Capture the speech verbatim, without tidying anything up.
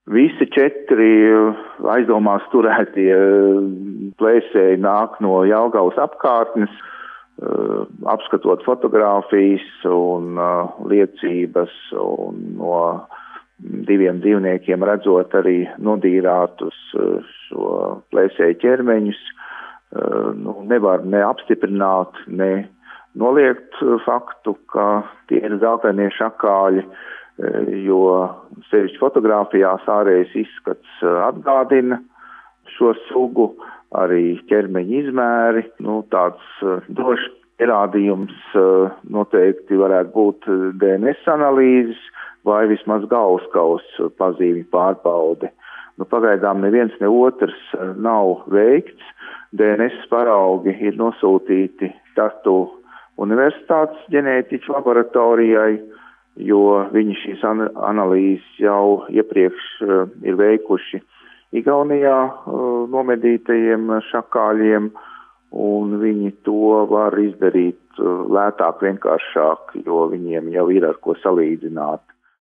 Visi četri aizdomās turētie plēsēji nāk no Jelgavas apkārtnes, apskatot fotogrāfijas un liecības, un no diviem dzīvniekiem redzot arī nodīrātus šo plēsēju ķermeņus. Nu, nevar ne apstiprināt, ne noliegt faktu, ka tie ir zeltainie šakāļi, jo sevišķi fotogrāfijās ārējais izskats atgādina šo sugu, arī ķermeņa izmēri. Nu, tāds drošs pierādījums noteikti varētu būt D N S analīzes vai vismaz galvaskausa pazīmi pārbaude. Nu, pagaidām neviens ne otrs nav veikts. D N S paraugi ir nosūtīti Tartu Universitātes ģenētiķu laboratorijai, jo viņi šīs an- analīzes jau iepriekš uh, ir veikuši Igaunijā uh, nomedītajiem šakāļiem, un viņi to var izdarīt uh, lētāk, vienkāršāk, jo viņiem jau ir ar ko salīdzināt.